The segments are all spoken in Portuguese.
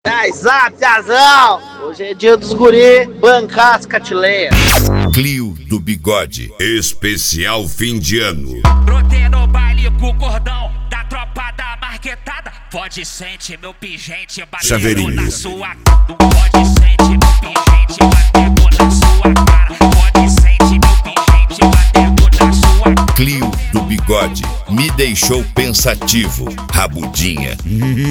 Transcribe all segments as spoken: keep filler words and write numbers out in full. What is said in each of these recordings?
Ai, zap, Piazão! Hoje é dia dos guri bancar as catileias. Clio do Bigode, especial fim de ano. Brotei no baile com o cordão da tropa da marquetada. Pode sentir meu pingente batendo na sua. Não pode sentir meu pingente batendo na sua cara. Pode sentir meu pingente batendo na sua. Clio do Bigode me deixou pensativo, rabudinha.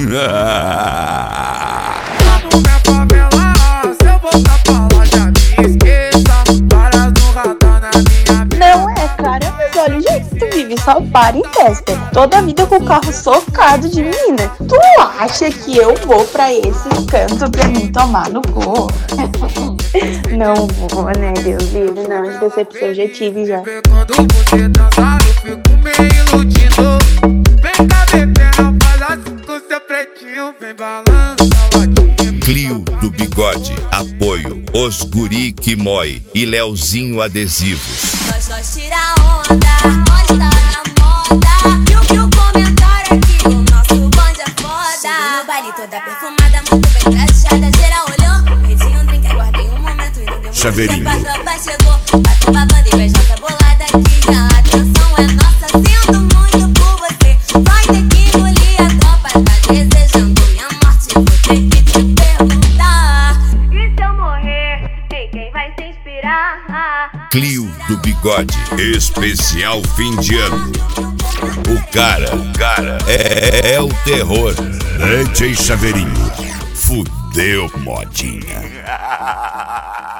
Não é, cara, mas olha o jeito que tu vive, só para em festa. Toda a vida com o carro socado de menina. Tu acha que eu vou pra esse canto pra me tomar no cu? Não vou, né, Deus livre, não, de decepção já tive já. Quando você dançar, eu fico meio iludido. Vem cá, bebê, não faz assim com seu pretinho, vem balança, ladinho. Clio do Bigode, apoio, os guri que mói e Leozinho Adesivos. Nós nós tira onda, onde tá na moda. E o que o comentário aqui, o nosso bonde é foda. Cheguei no baile toda perfumada, muito bem trajada, geral olhou. Pedi um drink, guardei um momento e não deu Chaveirinho. muito tempo, a tropa chegou. Bateu babando e fez nossa bolada aqui. Já a atenção é nossa, sinto muito por você. Vai ter que engolir a tropa, tá desejando minha morte. Vou ter que te perguntar, e se eu morrer, em quem vai se inspirar? Clio do Bigode, especial fim de ano. O cara, o cara é, é o terror. D J Chaveirinho, fudeu modinha.